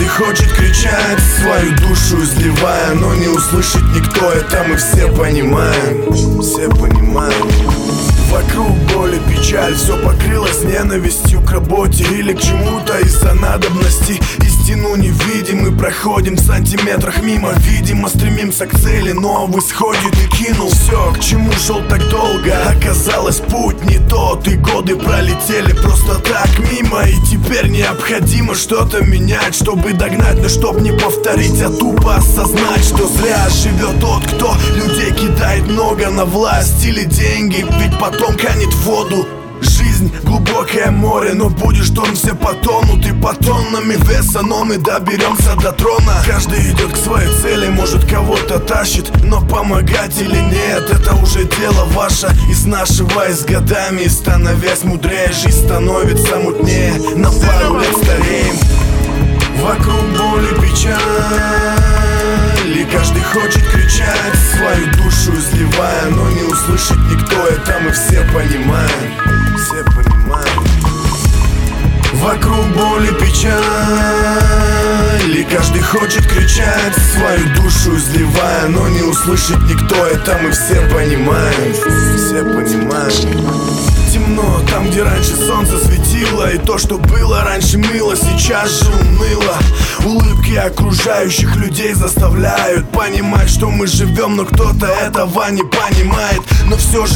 каждый хочет кричать, свою душу изливая, но не услышит никто, это мы все понимаем. Все понимаем. Вокруг боль и печаль, все покрылось ненавистью к работе или к чему-то из-за надобности. Истину не видим, мы проходим в сантиметрах мимо. Видимо, стремимся к цели, но в исходе ты кинул все, к чему шел так долго. Оказалось, путь не тот, и годы пролетели просто так мимо. И теперь необходимо что-то менять, чтобы догнать, но чтоб не повторить, а тупо осознать, что зря живет тот, кто людей кидает много на власть или деньги, ведь потом канет в воду. Жизнь глубокое море, но будешь тон, все потонут. И по тоннами веса, но мы доберемся до трона. Каждый идет к своей цели, может кого-то тащит, но помогать или нет, это уже дело ваше. Изнашиваясь годами, становясь мудрее, жизнь становится мутнее, на пару лет стареем. Вокруг боль и печаль, и каждый хочет кричать, свою душу изливая, но не услышит никто, это мы все понимаем. Все понимаем. Вокруг боль и печаль, и каждый хочет кричать, свою душу изливая, но не услышит никто, это мы все понимаем. Все понимаем. Темно там, где раньше солнце светило, и то, что было раньше мило, сейчас же уныло. Улыбки окружающих людей заставляют понимать, что мы живем, но кто-то этого не понимает. Но все же